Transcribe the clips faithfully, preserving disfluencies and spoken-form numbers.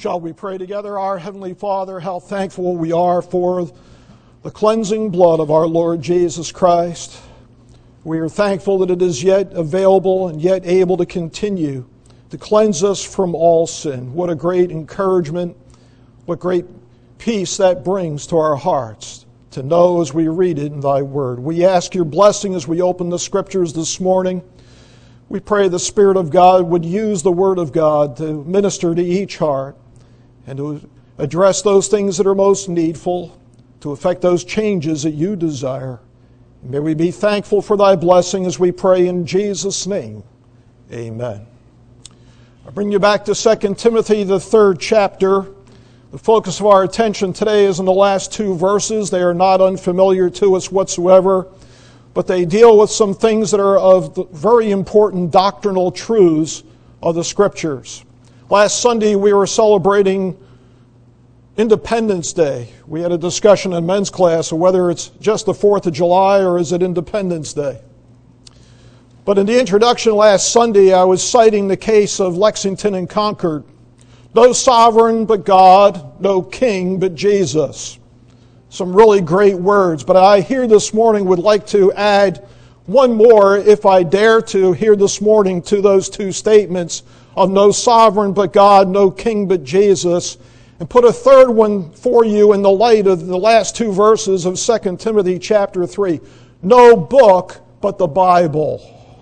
Shall we pray together? Our Heavenly Father, how thankful we are for the cleansing blood of our Lord Jesus Christ. We are thankful that it is yet available and yet able to continue to cleanse us from all sin. What a great encouragement, what great peace that brings to our hearts to know as we read it in Thy Word. We ask Your blessing as we open the Scriptures this morning. We pray the Spirit of God would use the Word of God to minister to each heart and to address those things that are most needful, to effect those changes that You desire. May we be thankful for Thy blessing as we pray in Jesus' name. Amen. I bring you back to Second Timothy, the third chapter. The focus of our attention today is in the last two verses. They are not unfamiliar to us whatsoever, but they deal with some things that are of the very important doctrinal truths of the Scriptures. Last Sunday we were celebrating Independence Day. We had a discussion in men's class of whether it's just the fourth of July or is it Independence Day. But in the introduction last Sunday, I was citing the case of Lexington and Concord. No sovereign but God, no king but Jesus. Some really great words, but I here this morning would like to add one more, if I dare to, here this morning to those two statements of no sovereign but God, no king but Jesus, and put a third one for you in the light of the last two verses of Second Timothy chapter three. No book but the Bible.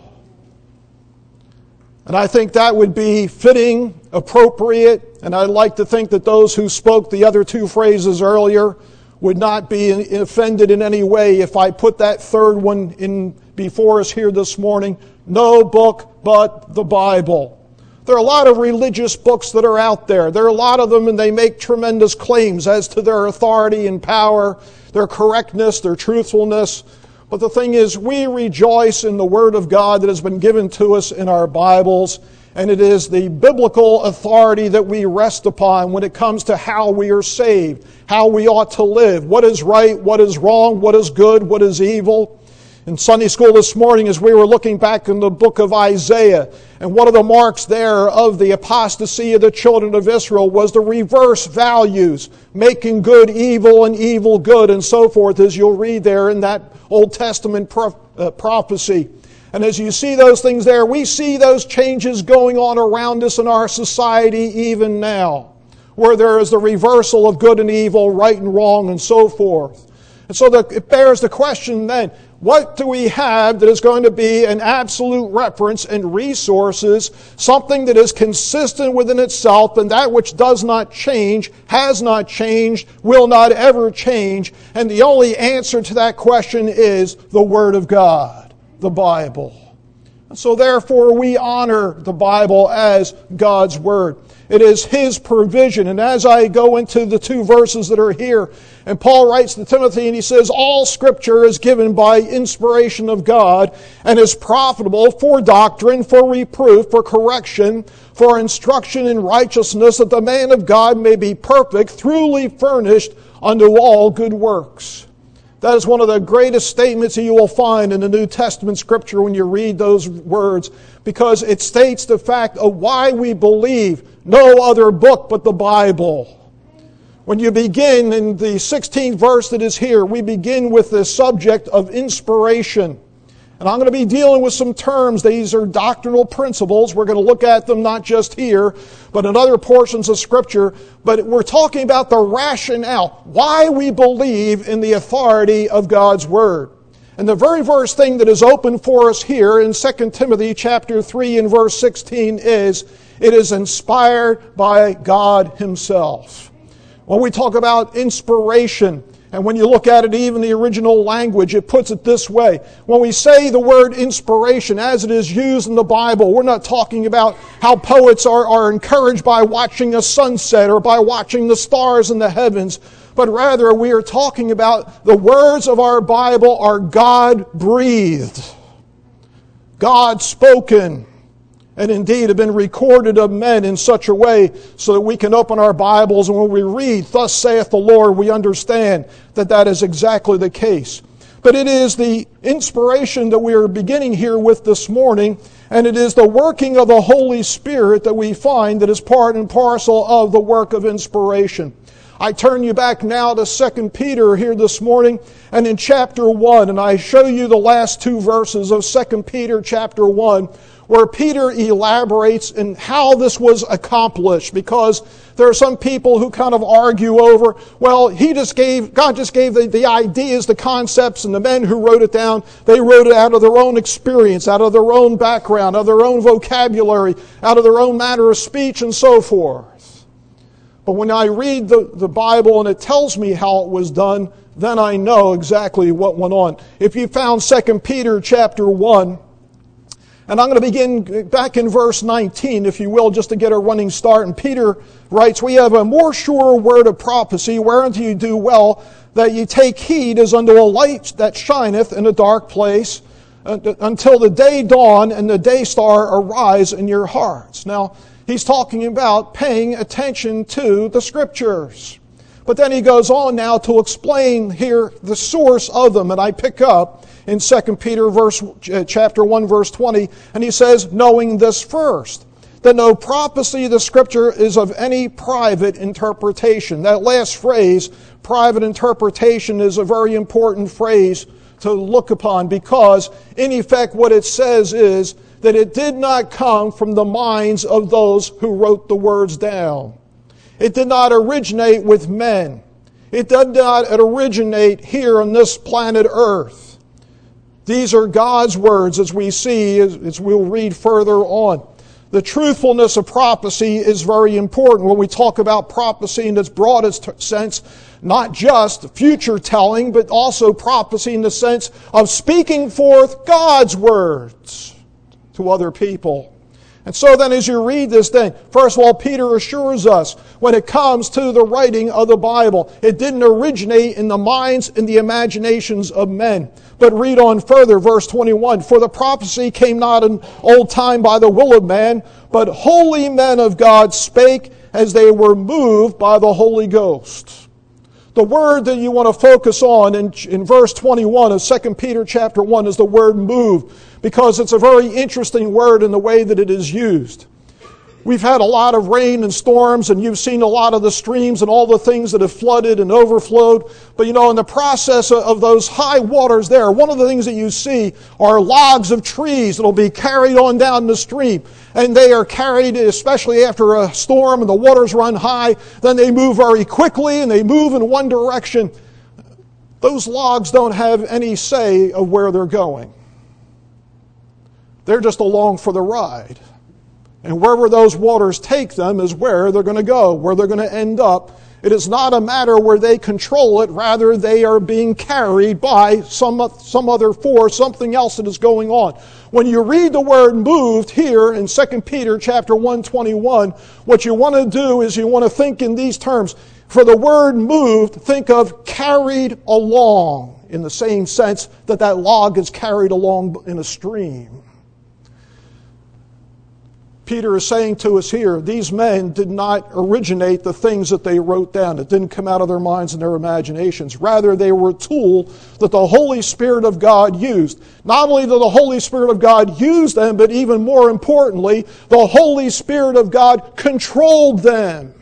And I think that would be fitting, appropriate, and I'd like to think that those who spoke the other two phrases earlier would not be offended in any way if I put that third one in before us here this morning. No book but the Bible. There are a lot of religious books that are out there. There are a lot of them, and they make tremendous claims as to their authority and power, their correctness, their truthfulness. But the thing is, we rejoice in the Word of God that has been given to us in our Bibles, and it is the biblical authority that we rest upon when it comes to how we are saved, how we ought to live, what is right, what is wrong, what is good, what is evil. In Sunday school this morning, as we were looking back in the book of Isaiah, and one of the marks there of the apostasy of the children of Israel was the reverse values, making good evil and evil good, and so forth, as you'll read there in that Old Testament pro- uh, prophecy. And as you see those things there, we see those changes going on around us in our society even now, where there is the reversal of good and evil, right and wrong, and so forth. And so the, it bears the question then, what do we have that is going to be an absolute reference and resources, something that is consistent within itself, and that which does not change, has not changed, will not ever change? And the only answer to that question is the Word of God, the Bible. And so therefore we honor the Bible as God's Word. It is His provision. And as I go into the two verses that are here, and Paul writes to Timothy and he says, all Scripture is given by inspiration of God and is profitable for doctrine, for reproof, for correction, for instruction in righteousness, that the man of God may be perfect, truly furnished unto all good works. That is one of the greatest statements that you will find in the New Testament Scripture when you read those words, because it states the fact of why we believe no other book but the Bible. When you begin in the sixteenth verse that is here, we begin with the subject of inspiration. And I'm going to be dealing with some terms. These are doctrinal principles. We're going to look at them not just here, but in other portions of Scripture. But we're talking about the rationale, why we believe in the authority of God's Word. And the very first thing that is open for us here in Second Timothy chapter three and verse sixteen is, it is inspired by God Himself. When we talk about inspiration, and when you look at it, even the original language, it puts it this way. When we say the word inspiration as it is used in the Bible, we're not talking about how poets are, are encouraged by watching a sunset or by watching the stars in the heavens, but rather we are talking about the words of our Bible are God-breathed, God-spoken, and indeed have been recorded of men in such a way so that we can open our Bibles and when we read, thus saith the Lord, we understand that that is exactly the case. but it is the inspiration that we are beginning here with this morning, and it is the working of the Holy Spirit that we find that is part and parcel of the work of inspiration. I turn you back now to Second Peter here this morning, and in chapter one, and I show you the last two verses of Second Peter chapter one, where Peter elaborates in how this was accomplished, because there are some people who kind of argue over, well, he just gave, God just gave the, the ideas, the concepts, and the men who wrote it down, they wrote it out of their own experience, out of their own background, out of their own vocabulary, out of their own manner of speech, and so forth. But when I read the, the Bible and it tells me how it was done, then I know exactly what went on. If you found Second Peter chapter one, and I'm going to begin back in verse nineteen, if you will, just to get a running start. And Peter writes, "We have a more sure word of prophecy, whereunto you do well, that ye take heed as unto a light that shineth in a dark place, until the day dawn and the day star arise in your hearts." Now, he's talking about paying attention to the Scriptures. But then he goes on now to explain here the source of them, and I pick up in Second Peter verse, uh, chapter one, verse twenty, and he says, "Knowing this first, that no prophecy of the Scripture is of any private interpretation." That last phrase, private interpretation, is a very important phrase to look upon, because in effect what it says is that it did not come from the minds of those who wrote the words down. It did not originate with men. It did not originate here on this planet Earth. These are God's words, as we see, as, as we'll read further on. The truthfulness of prophecy is very important when we talk about prophecy in its broadest sense, not just future telling, but also prophecy in the sense of speaking forth God's words to other people. And so then as you read this thing, first of all, Peter assures us when it comes to the writing of the Bible, it didn't originate in the minds and the imaginations of men. But read on further, verse twenty-one, "For the prophecy came not in old time by the will of man, but holy men of God spake as they were moved by the Holy Ghost." The word that you want to focus on in, in verse twenty-one of Second Peter chapter one is the word "moved," because it's a very interesting word in the way that it is used. We've had a lot of rain and storms, and you've seen a lot of the streams and all the things that have flooded and overflowed. But you know, in the process of those high waters there, one of the things that you see are logs of trees that will be carried on down the stream. And they are carried, especially after a storm and the waters run high, then they move very quickly and they move in one direction. Those logs don't have any say of where they're going. They're just along for the ride. And wherever those waters take them is where they're going to go, where they're going to end up. It is not a matter where they control it. Rather, they are being carried by some, some other force, something else that is going on. When you read the word "moved" here in Second Peter chapter one twenty-one, what you want to do is you want to think in these terms. For the word "moved," think of carried along, in the same sense that that log is carried along in a stream. Peter is saying to us here, these men did not originate the things that they wrote down. It didn't come out of their minds and their imaginations. Rather, they were a tool that the Holy Spirit of God used. Not only did the Holy Spirit of God use them, but even more importantly, the Holy Spirit of God controlled them.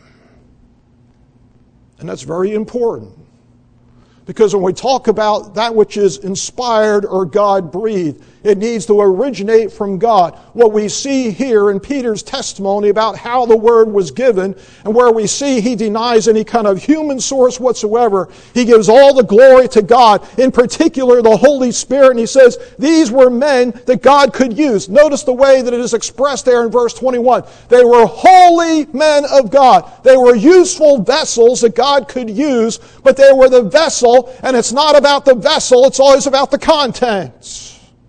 And that's very important. Because when we talk about that which is inspired or God-breathed, it needs to originate from God. What we see here in Peter's testimony about how the Word was given, and where we see he denies any kind of human source whatsoever, he gives all the glory to God, in particular the Holy Spirit, and he says these were men that God could use. Notice the way that it is expressed there in verse twenty-one. They were holy men of God. They were useful vessels that God could use, but they were the vessel, and it's not about the vessel, it's always about the contents.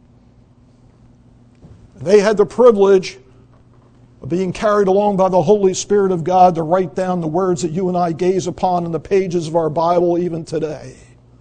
They had the privilege of being carried along by the Holy Spirit of God to write down the words that you and I gaze upon in the pages of our Bible even today.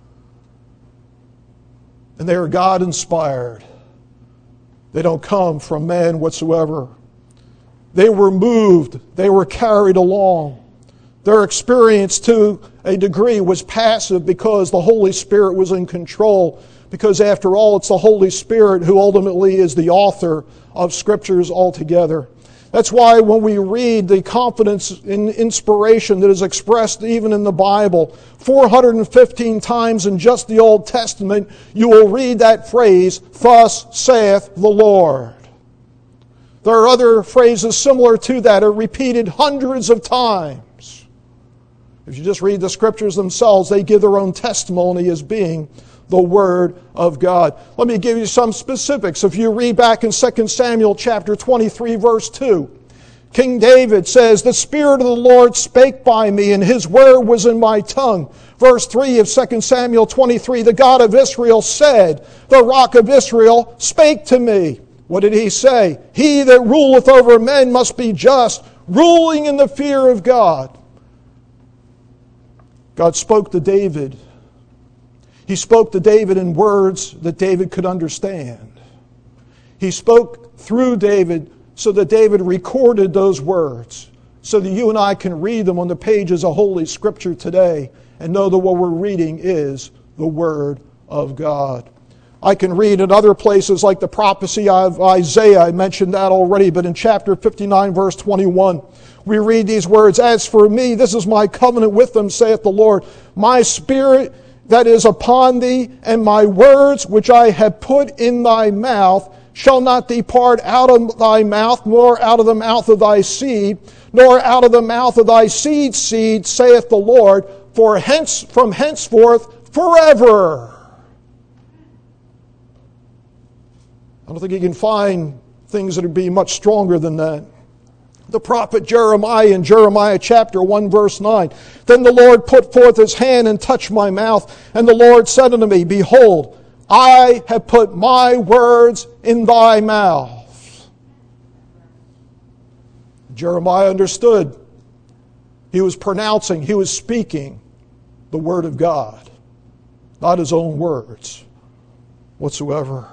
And they are God-inspired. They don't come from man whatsoever. They were moved. They were carried along. Their experience to a degree was passive because the Holy Spirit was in control. because after all, it's the Holy Spirit who ultimately is the author of Scriptures altogether. That's why when we read the confidence in inspiration that is expressed even in the Bible, four hundred fifteen times in just the Old Testament, you will read that phrase, "Thus saith the Lord." There are other phrases similar to that, are repeated hundreds of times. If you just read the Scriptures themselves, they give their own testimony as being the Word of God. Let me give you some specifics. If you read back in Second Samuel chapter twenty-three, verse two, King David says, "The Spirit of the Lord spake by me, and His word was in my tongue." Verse three of Second Samuel twenty-three, "The God of Israel said, the Rock of Israel spake to me." What did He say? "He that ruleth over men must be just, ruling in the fear of God." God spoke to David. He spoke to David in words that David could understand. He spoke through David so that David recorded those words, so that you and I can read them on the pages of Holy Scripture today and know that what we're reading is the Word of God. I can read in other places like the prophecy of Isaiah. I mentioned that already, but in chapter fifty-nine, verse twenty-one, we read these words, "As for me, this is my covenant with them, saith the Lord. My spirit that is upon thee, and my words which I have put in thy mouth shall not depart out of thy mouth, nor out of the mouth of thy seed, nor out of the mouth of thy seed's seed, saith the Lord, for hence from henceforth forever." I don't think you can find things that would be much stronger than that. The prophet Jeremiah in Jeremiah chapter one, verse nine, "Then the Lord put forth His hand and touched my mouth, and the Lord said unto me, Behold, I have put my words in thy mouth." Jeremiah understood. He was pronouncing, he was speaking the Word of God, not his own words whatsoever.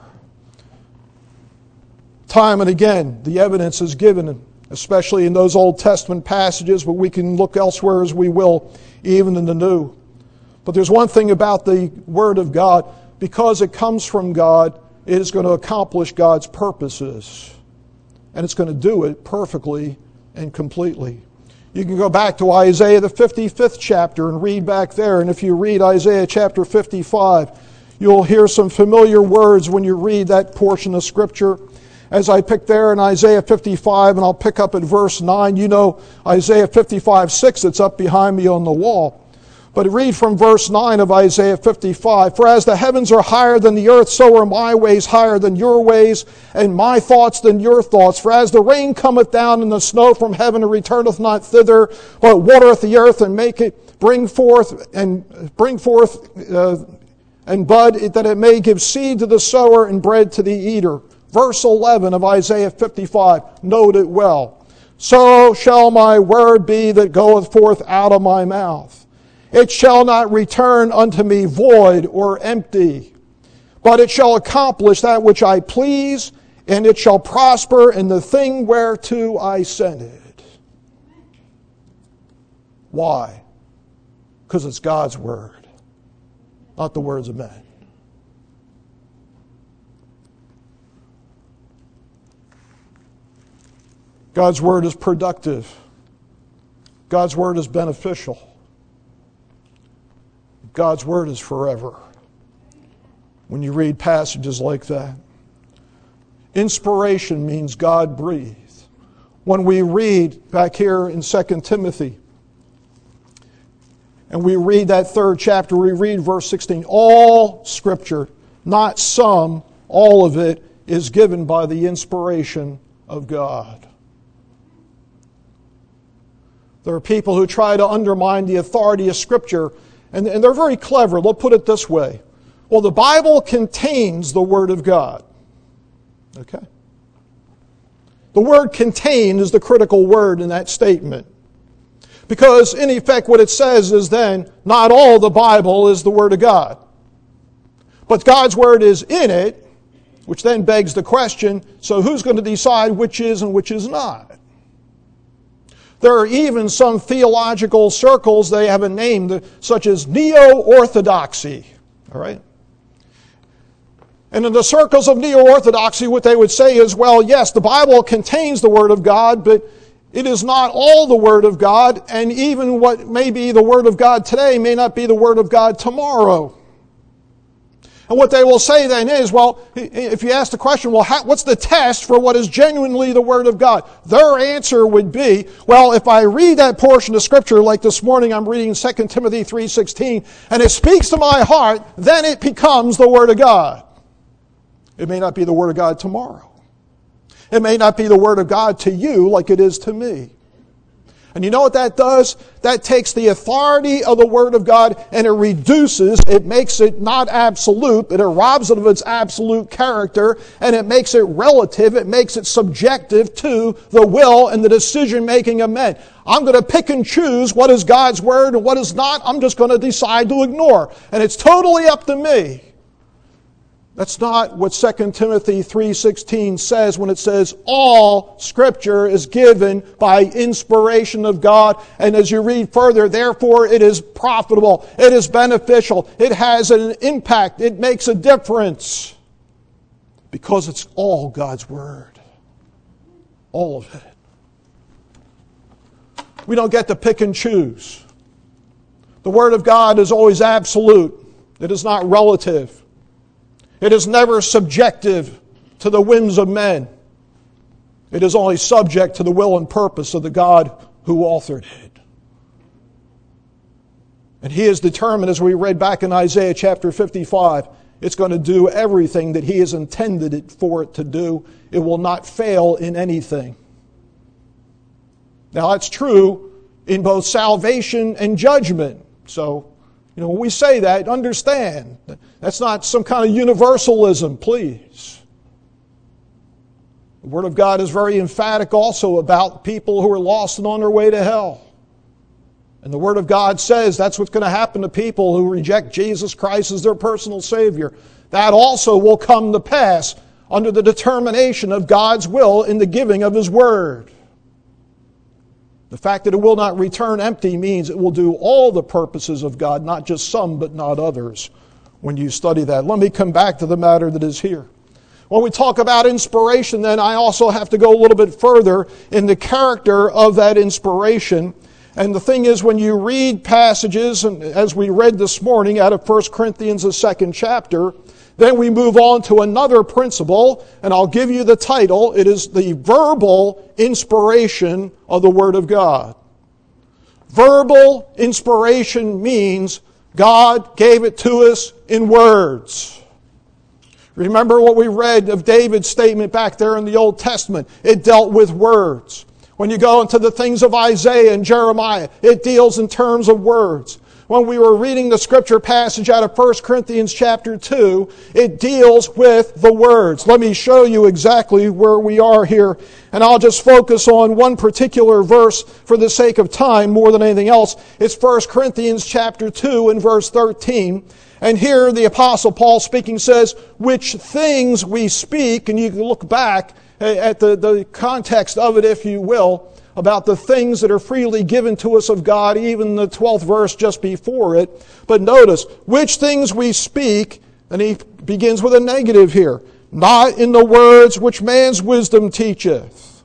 Time and again, the evidence is given, especially in those Old Testament passages, but we can look elsewhere as we will, even in the New. But there's one thing about the Word of God. Because it comes from God, it is going to accomplish God's purposes. And it's going to do it perfectly and completely. You can go back to Isaiah the fifty-fifth chapter and read back there. And if you read Isaiah chapter fifty-five, you'll hear some familiar words when you read that portion of Scripture. As I pick there in Isaiah fifty-five, and I'll pick up at verse nine. You know Isaiah fifty-five six, it's up behind me on the wall. But read from verse nine of Isaiah fifty-five. "For as the heavens are higher than the earth, so are my ways higher than your ways, and my thoughts than your thoughts. For as the rain cometh down and the snow from heaven and returneth not thither, but watereth the earth and make it bring forth and bring forth uh, and bud, that it may give seed to the sower and bread to the eater." Verse eleven of Isaiah fifty-five, note it well. "So shall my word be that goeth forth out of my mouth. It shall not return unto me void or empty, but it shall accomplish that which I please, and it shall prosper in the thing whereto I sent it." Why? Because it's God's word, not the words of men. God's word is productive. God's word is beneficial. God's word is forever. When you read passages like that. Inspiration means God breathed. When we read back here in Second Timothy, and we read that third chapter, we read verse sixteen, all Scripture, not some, all of it, is given by the inspiration of God. There are people who try to undermine the authority of Scripture, and, and they're very clever. They'll put it this way. Well, the Bible contains the Word of God. Okay? The word "contain" is the critical word in that statement. Because, in effect, what it says is then, not all the Bible is the Word of God. But God's Word is in it, which then begs the question, so who's going to decide which is and which is not? There are even some theological circles, they have a name, such as neo-orthodoxy. All right? And in the circles of neo-orthodoxy, what they would say is, well, yes, the Bible contains the Word of God, but it is not all the Word of God, and even what may be the Word of God today may not be the Word of God tomorrow. And what they will say then is, well, if you ask the question, well, how, what's the test for what is genuinely the Word of God? Their answer would be, well, if I read that portion of Scripture, like this morning I'm reading Second Timothy three sixteen, and it speaks to my heart, then it becomes the Word of God. It may not be the Word of God tomorrow. It may not be the Word of God to you like it is to me. And you know what that does? That takes the authority of the Word of God and it reduces, it makes it not absolute, it robs it of its absolute character, and it makes it relative, it makes it subjective to the will and the decision-making of men. I'm going to pick and choose what is God's Word and what is not. I'm just going to decide to ignore. And it's totally up to me. That's not what Second Timothy three sixteen says when it says all Scripture is given by inspiration of God. And as you read further, therefore it is profitable, it is beneficial, it has an impact, it makes a difference. Because it's all God's Word. All of it. We don't get to pick and choose. The Word of God is always absolute. It is not relative. It is never subjective to the whims of men. It is only subject to the will and purpose of the God who authored it. And He is determined, as we read back in Isaiah chapter fifty-five, it's going to do everything that He has intended it for it to do. It will not fail in anything. Now that's true in both salvation and judgment. So, you know, when we say that, understand, that's not some kind of universalism, please. The Word of God is very emphatic also about people who are lost and on their way to hell. And the Word of God says that's what's going to happen to people who reject Jesus Christ as their personal Savior. That also will come to pass under the determination of God's will in the giving of His Word. The fact that it will not return empty means it will do all the purposes of God, not just some, but not others, when you study that. Let me come back to the matter that is here. When we talk about inspiration, then I also have to go a little bit further in the character of that inspiration. And the thing is, when you read passages, and as we read this morning out of First Corinthians, the second chapter, then we move on to another principle, and I'll give you the title. It is the verbal inspiration of the Word of God. Verbal inspiration means God gave it to us in words. Remember what we read of David's statement back there in the Old Testament. It dealt with words. When you go into the things of Isaiah and Jeremiah, it deals in terms of words. When we were reading the scripture passage out of First Corinthians chapter two, it deals with the words. Let me show you exactly where we are here. And I'll just focus on one particular verse for the sake of time more than anything else. It's First Corinthians chapter two and verse thirteen. And here the Apostle Paul speaking says, which things we speak, and you can look back at the, the context of it, if you will, about the things that are freely given to us of God, even the twelfth verse just before it. But notice, which things we speak, and he begins with a negative here, not in the words which man's wisdom teacheth.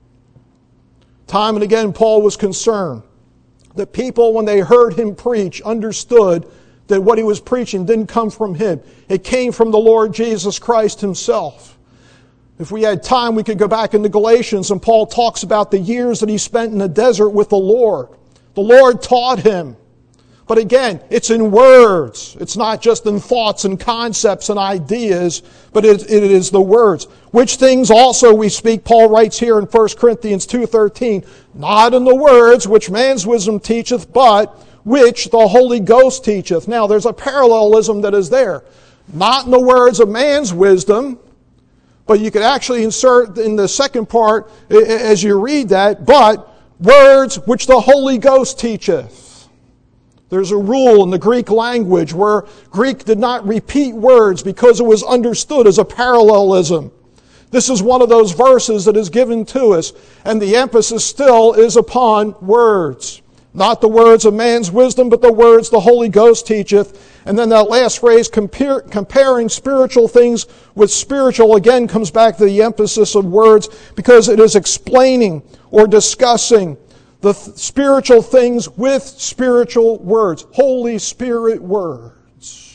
Time and again, Paul was concerned that people, when they heard him preach, understood that what he was preaching didn't come from him. It came from the Lord Jesus Christ Himself. If we had time, we could go back into Galatians, and Paul talks about the years that he spent in the desert with the Lord. The Lord taught him. But again, it's in words. It's not just in thoughts and concepts and ideas, but it, it is the words. Which things also we speak, Paul writes here in First Corinthians two thirteen, not in the words which man's wisdom teacheth, but which the Holy Ghost teacheth. Now, there's a parallelism that is there. Not in the words of man's wisdom, but you could actually insert in the second part, as you read that, but words which the Holy Ghost teacheth. There's a rule in the Greek language where Greek did not repeat words because it was understood as a parallelism. This is one of those verses that is given to us, and the emphasis still is upon words. Not the words of man's wisdom, but the words the Holy Ghost teacheth. And then that last phrase, compare, comparing spiritual things with spiritual, again comes back to the emphasis of words because it is explaining or discussing the th- spiritual things with spiritual words. Holy Spirit words.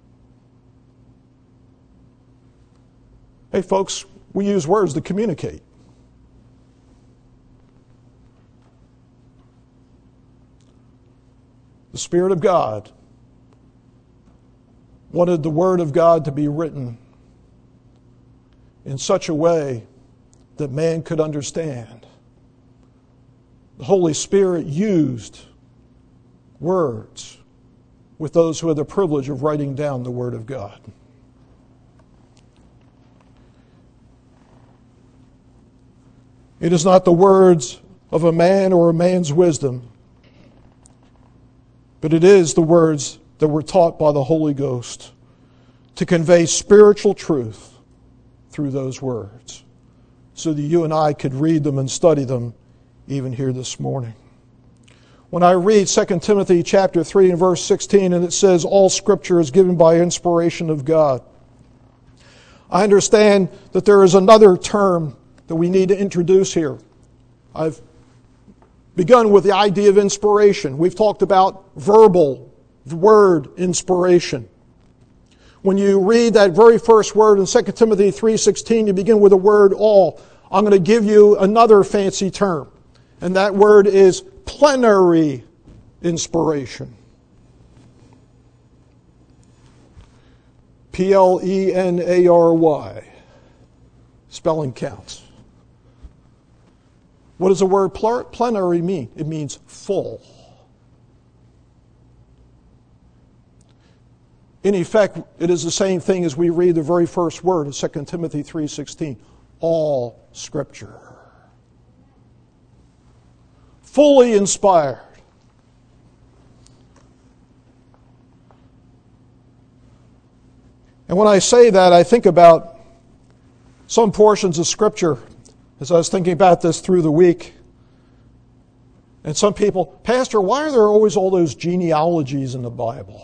Hey folks, we use words to communicate. The Spirit of God wanted the Word of God to be written in such a way that man could understand. The Holy Spirit used words with those who had the privilege of writing down the Word of God. It is not the words of a man or a man's wisdom, but it is the words that were taught by the Holy Ghost to convey spiritual truth through those words so that you and I could read them and study them even here this morning. When I read Second Timothy chapter three and verse sixteen, and it says, all Scripture is given by inspiration of God, I understand that there is another term that we need to introduce here. I've begun with the idea of inspiration. We've talked about verbal word inspiration. When you read that very first word in Second Timothy three sixteen, you begin with the word all. I'm going to give you another fancy term, and that word is plenary inspiration. P L E N A R Y. Spelling counts. What does the word plenary mean? It means full. In effect, it is the same thing as we read the very first word of Second Timothy three sixteen. All Scripture. Fully inspired. And when I say that, I think about some portions of Scripture as I was thinking about this through the week. And some people, Pastor, why are there always all those genealogies in the Bible?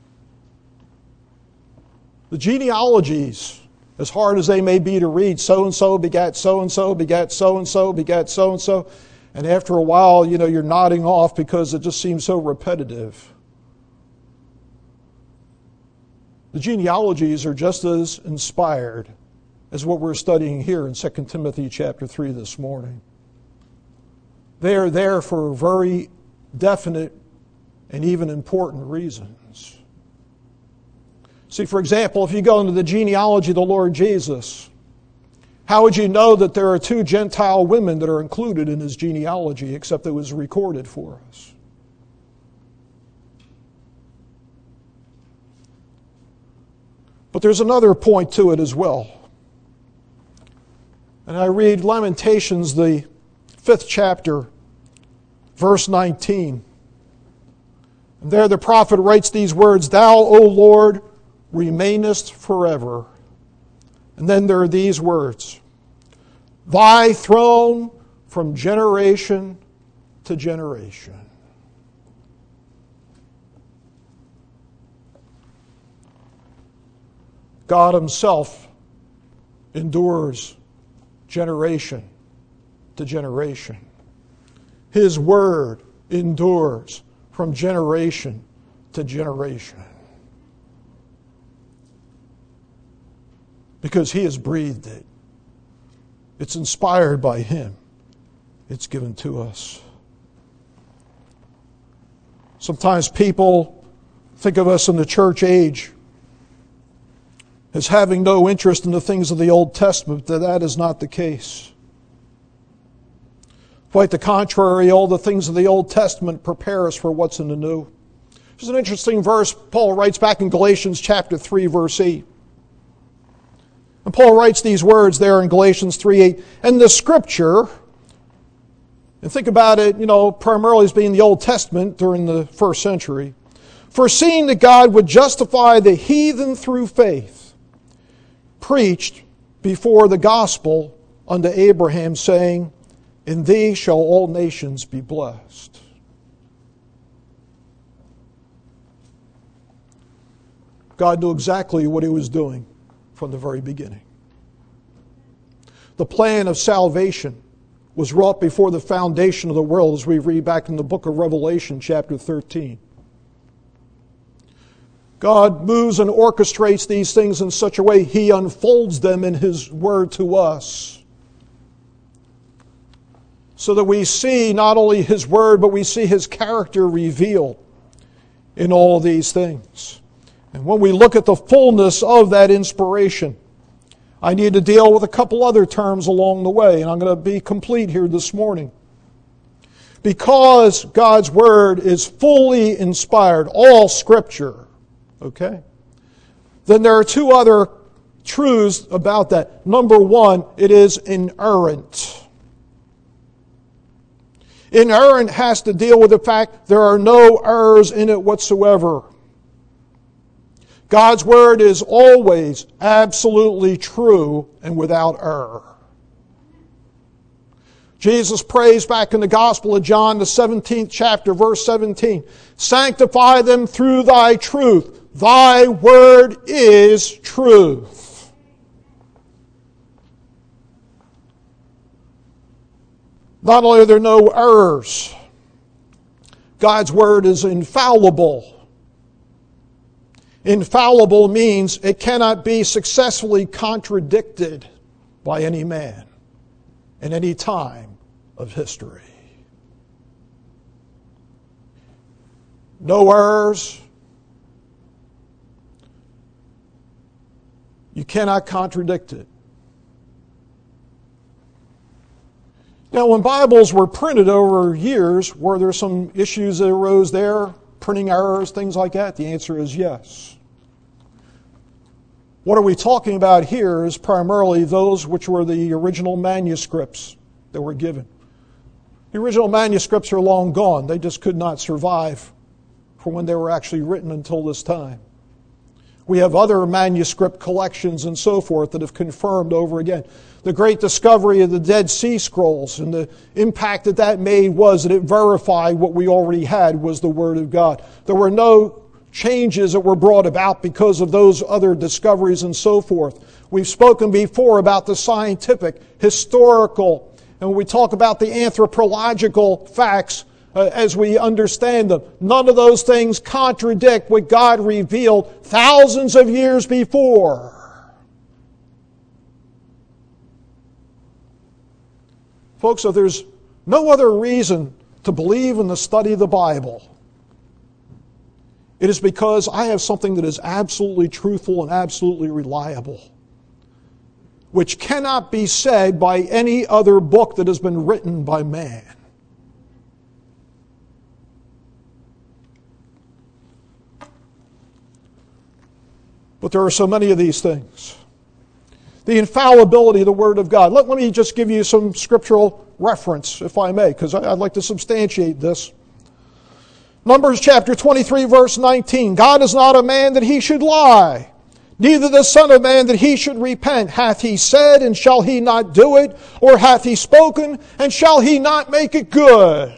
The genealogies, as hard as they may be to read, so-and-so begat so-and-so, begat so-and-so, begat so-and-so, and after a while, you know, you're nodding off because it just seems so repetitive. The genealogies are just as inspired as what we're studying here in Second Timothy chapter three this morning. They are there for very definite and even important reasons. See, for example, if you go into the genealogy of the Lord Jesus, how would you know that there are two Gentile women that are included in his genealogy, except it was recorded for us? But there's another point to it as well. And I read Lamentations, the fifth chapter, verse nineteen. And there the prophet writes these words, Thou, O Lord, remainest forever. And then there are these words, Thy throne from generation to generation. God himself endures generation to generation. His word endures from generation to generation. Because he has breathed it. It's inspired by him. It's given to us. Sometimes people think of us in the church age as having no interest in the things of the Old Testament, that that is not the case. Quite the contrary, all the things of the Old Testament prepare us for what's in the New. There's an interesting verse Paul writes back in Galatians chapter three, verse eight. And Paul writes these words there in Galatians three eight, and the Scripture, and think about it, you know, primarily as being the Old Testament during the first century, foreseeing that God would justify the heathen through faith, preached before the gospel unto Abraham, saying, In thee shall all nations be blessed. God knew exactly what he was doing from the very beginning. The plan of salvation was wrought before the foundation of the world, as we read back in the book of Revelation, chapter thirteen. God moves and orchestrates these things in such a way he unfolds them in his word to us, so that we see not only his word, but we see his character revealed in all these things. And when we look at the fullness of that inspiration, I need to deal with a couple other terms along the way, and I'm going to be complete here this morning. Because God's word is fully inspired, all Scripture, okay, then there are two other truths about that. Number one, it is inerrant. Inerrant has to deal with the fact there are no errors in it whatsoever. God's word is always absolutely true and without error. Jesus prays back in the Gospel of John, the seventeenth chapter, verse seventeen, "Sanctify them through thy truth. Thy word is truth." Not only are there no errors, God's word is infallible. Infallible means it cannot be successfully contradicted by any man in any time of history. No errors. You cannot contradict it. Now, when Bibles were printed over years, were there some issues that arose there? Printing errors, things like that? The answer is yes. What are we talking about here is primarily those which were the original manuscripts that were given. The original manuscripts are long gone. They just could not survive for when they were actually written until this time. We have other manuscript collections and so forth that have confirmed over again. The great discovery of the Dead Sea Scrolls and the impact that that made was that it verified what we already had was the Word of God. There were no changes that were brought about because of those other discoveries and so forth. We've spoken before about the scientific, historical, and when we talk about the anthropological facts, Uh, as we understand them. None of those things contradict what God revealed thousands of years before. Folks, so there's no other reason to believe in the study of the Bible. It is because I have something that is absolutely truthful and absolutely reliable, which cannot be said by any other book that has been written by man. But there are so many of these things. The infallibility of the Word of God. Let, let me just give you some scriptural reference, if I may, because I'd like to substantiate this. Numbers chapter twenty-three, verse nineteen. God is not a man that he should lie, neither the Son of Man that he should repent. Hath he said, and shall he not do it? Or hath he spoken, and shall he not make it good?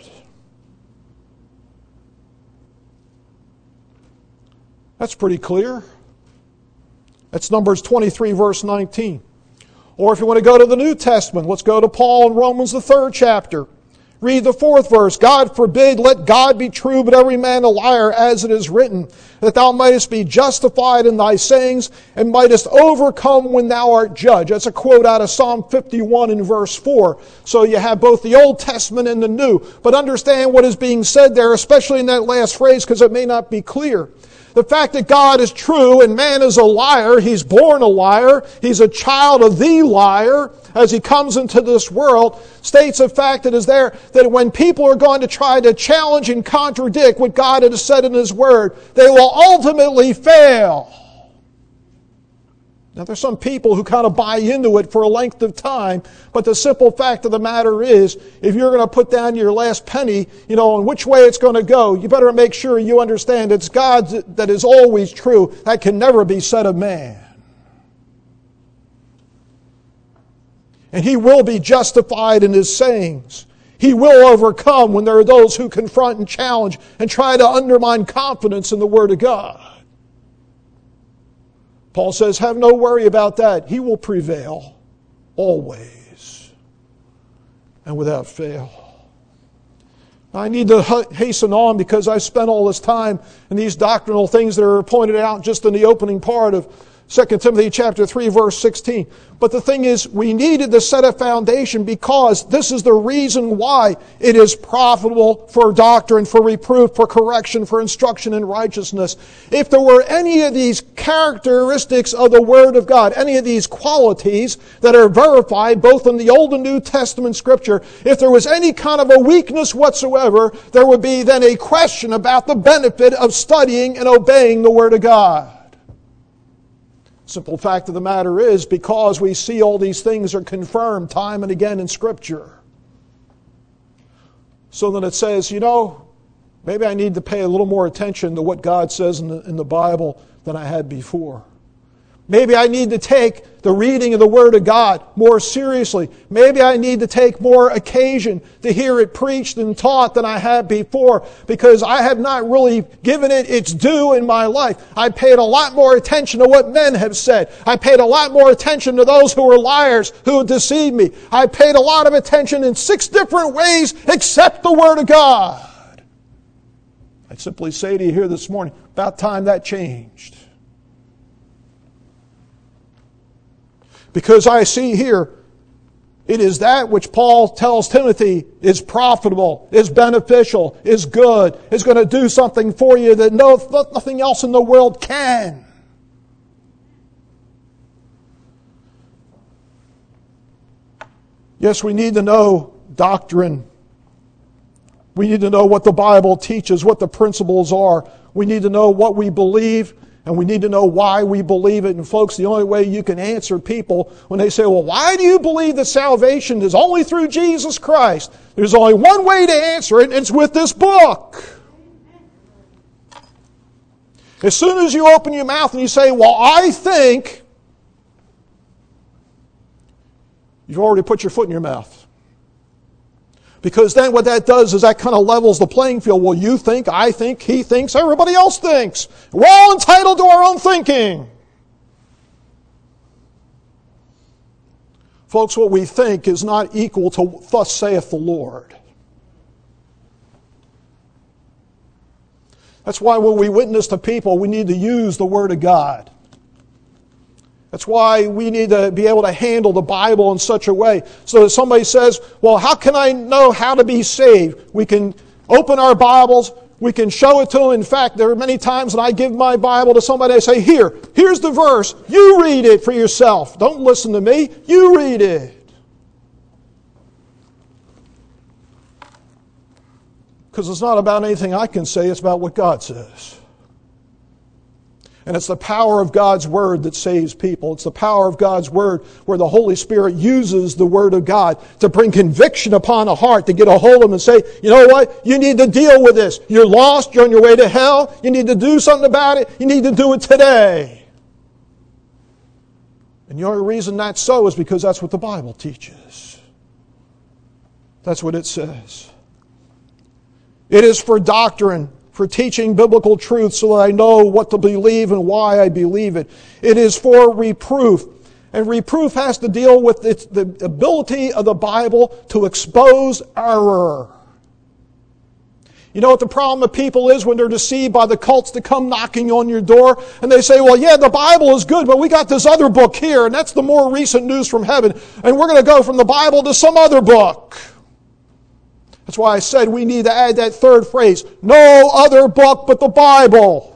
That's pretty clear. That's Numbers twenty-three, verse nineteen. Or if you want to go to the New Testament, let's go to Paul in Romans, the third chapter. Read the fourth verse. God forbid, let God be true, but every man a liar, as it is written, that thou mightest be justified in thy sayings, and mightest overcome when thou art judged. That's a quote out of Psalm fifty-one in verse four. So you have both the Old Testament and the New. But understand what is being said there, especially in that last phrase, because it may not be clear. The fact that God is true and man is a liar, he's born a liar, he's a child of the liar as he comes into this world, states a fact that is there that when people are going to try to challenge and contradict what God has said in His Word, they will ultimately fail. Now, there's some people who kind of buy into it for a length of time, but the simple fact of the matter is, if you're going to put down your last penny, you know, on which way it's going to go, you better make sure you understand it's God that is always true. That can never be said of man. And he will be justified in his sayings. He will overcome when there are those who confront and challenge and try to undermine confidence in the Word of God. Paul says, have no worry about that. He will prevail always and without fail. I need to hasten on because I spent all this time in these doctrinal things that are pointed out just in the opening part of Second Timothy chapter three, verse sixteen. But the thing is, we needed to set a foundation because this is the reason why it is profitable for doctrine, for reproof, for correction, for instruction in righteousness. If there were any of these characteristics of the Word of God, any of these qualities that are verified both in the Old and New Testament Scripture, if there was any kind of a weakness whatsoever, there would be then a question about the benefit of studying and obeying the Word of God. Simple fact of the matter is, because we see all these things are confirmed time and again in Scripture. So then it says, you know, maybe I need to pay a little more attention to what God says in the, in the Bible than I had before. Maybe I need to take the reading of the Word of God more seriously. Maybe I need to take more occasion to hear it preached and taught than I had before, because I have not really given it its due in my life. I paid a lot more attention to what men have said. I paid a lot more attention to those who were liars, who deceived me. I paid a lot of attention in six different ways except the Word of God. I'd simply say to you here this morning, about time that changed. Because I see here, it is that which Paul tells Timothy is profitable, is beneficial, is good, is going to do something for you that no, nothing else in the world can. Yes, we need to know doctrine. We need to know what the Bible teaches, what the principles are. We need to know what we believe. And we need to know why we believe it. And folks, the only way you can answer people when they say, well, why do you believe that salvation is only through Jesus Christ? There's only one way to answer it, and it's with this book. As soon as you open your mouth and you say, well, I think, you've already put your foot in your mouth. Because then what that does is that kind of levels the playing field. Well, you think, I think, he thinks, everybody else thinks. We're all entitled to our own thinking. Folks, what we think is not equal to thus saith the Lord. That's why when we witness to people, we need to use the Word of God. That's why we need to be able to handle the Bible in such a way so that somebody says, well, how can I know how to be saved? We can open our Bibles. We can show it to them. In fact, there are many times when I give my Bible to somebody, I say, here, here's the verse. You read it for yourself. Don't listen to me. You read it. Because it's not about anything I can say. It's about what God says. And it's the power of God's Word that saves people. It's the power of God's Word where the Holy Spirit uses the Word of God to bring conviction upon a heart, to get a hold of them and say, you know what? You need to deal with this. You're lost. You're on your way to hell. You need to do something about it. You need to do it today. And the only reason that's so is because that's what the Bible teaches. That's what it says. It is for doctrine, for teaching biblical truth so that I know what to believe and why I believe it. It is for reproof. And reproof has to deal with its, the ability of the Bible to expose error. You know what the problem of people is when they're deceived by the cults that come knocking on your door and they say, well, yeah, the Bible is good, but we got this other book here, and that's the more recent news from heaven, and we're going to go from the Bible to some other book. That's why I said we need to add that third phrase, no other book but the Bible.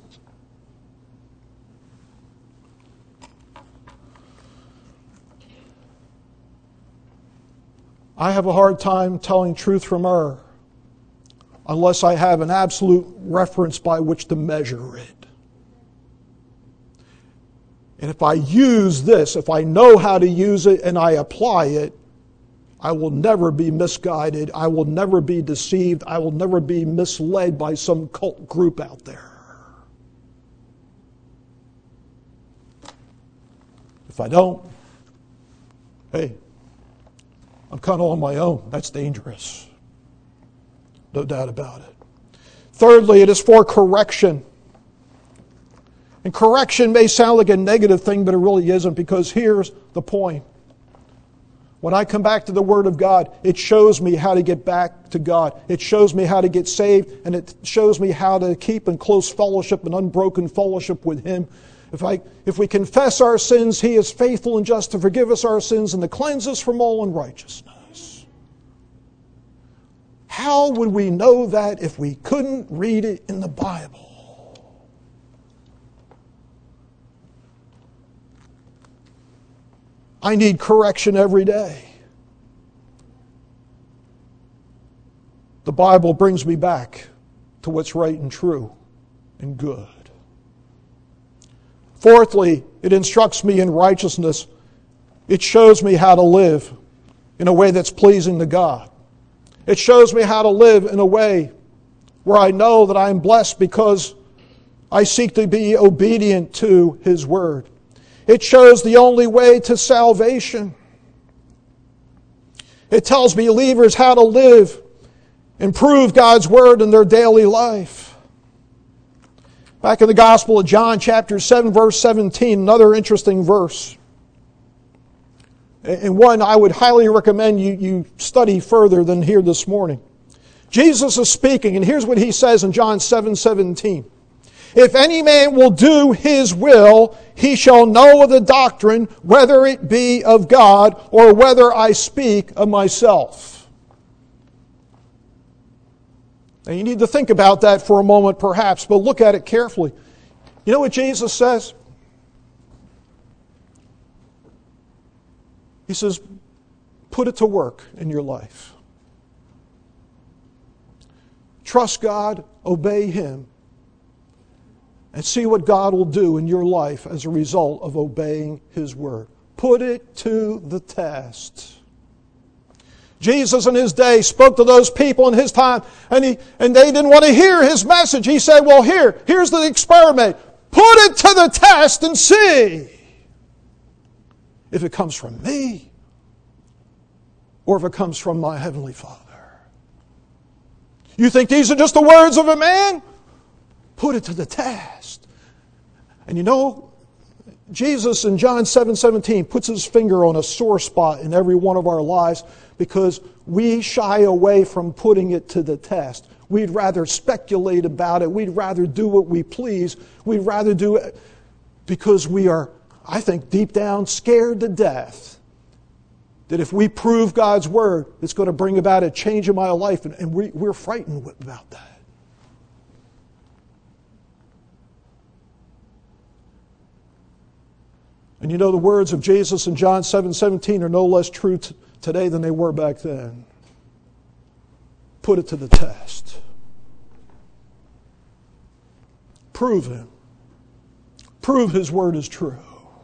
I have a hard time telling truth from error unless I have an absolute reference by which to measure it. And if I use this, if I know how to use it and I apply it, I will never be misguided. I will never be deceived. I will never be misled by some cult group out there. If I don't, hey, I'm kind of on my own. That's dangerous. No doubt about it. Thirdly, it is for correction. And correction may sound like a negative thing, but it really isn't, because here's the point. When I come back to the Word of God, it shows me how to get back to God. It shows me how to get saved, and it shows me how to keep in close fellowship and unbroken fellowship with Him. If I, if we confess our sins, He is faithful and just to forgive us our sins and to cleanse us from all unrighteousness. How would we know that if we couldn't read it in the Bible? I need correction every day. The Bible brings me back to what's right and true and good. Fourthly, it instructs me in righteousness. It shows me how to live in a way that's pleasing to God. It shows me how to live in a way where I know that I am blessed because I seek to be obedient to His Word. It shows the only way to salvation. It tells believers how to live and prove God's Word in their daily life. Back in the Gospel of John, chapter seven, verse seventeen, another interesting verse. And one I would highly recommend you, you study further than here this morning. Jesus is speaking, and here's what He says in John seven seventeen. If any man will do His will, he shall know of the doctrine, whether it be of God or whether I speak of myself. Now you need to think about that for a moment perhaps, but look at it carefully. You know what Jesus says? He says, put it to work in your life. Trust God, obey Him, and see what God will do in your life as a result of obeying His Word. Put it to the test. Jesus in His day spoke to those people in His time, and he and they didn't want to hear His message. He said, well, here, here's the experiment. Put it to the test and see if it comes from me or if it comes from my Heavenly Father. You think these are just the words of a man? Put it to the test. And you know, Jesus in John seven seventeen puts His finger on a sore spot in every one of our lives because we shy away from putting it to the test. We'd rather speculate about it. We'd rather do what we please. We'd rather do it because we are, I think, deep down scared to death that if we prove God's Word, it's going to bring about a change in my life, and, and we, we're frightened about that. And you know, the words of Jesus in John seven seventeen are no less true t- today than they were back then. Put it to the test. Prove Him. Prove His Word is true.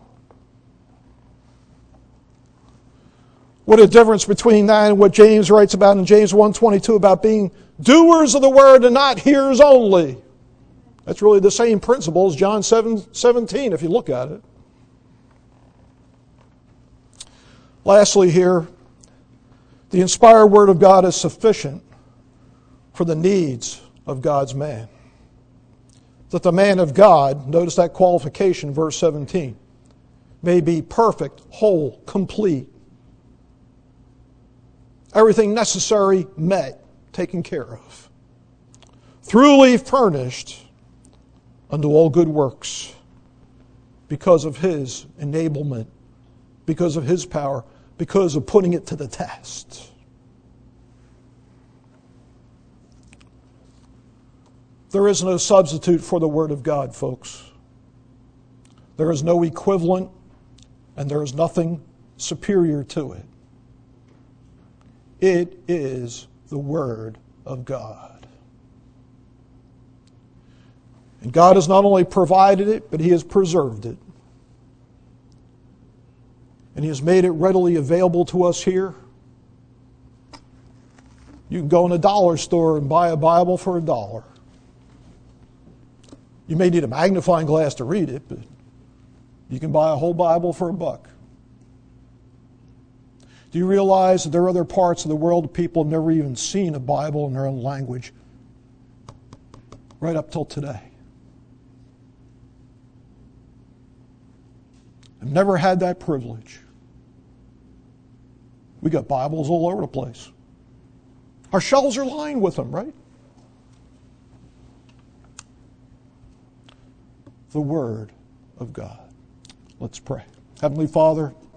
What a difference between that and what James writes about in James one twenty-two about being doers of the Word and not hearers only. That's really the same principle as John seven seventeen if you look at it. Lastly here, the inspired Word of God is sufficient for the needs of God's man. That the man of God, notice that qualification, verse seventeen, may be perfect, whole, complete. Everything necessary met, taken care of. Thoroughly furnished unto all good works because of His enablement, because of His power, because of putting it to the test. There is no substitute for the Word of God, folks. There is no equivalent, and there is nothing superior to it. It is the Word of God. And God has not only provided it, but He has preserved it. And He has made it readily available to us here. You can go in a dollar store and buy a Bible for a dollar. You may need a magnifying glass to read it, but you can buy a whole Bible for a buck. Do you realize that there are other parts of the world that people have never even seen a Bible in their own language right up till today? I've never had that privilege. We got Bibles all over the place. Our shelves are lined with them, right? The Word of God. Let's pray. Heavenly Father,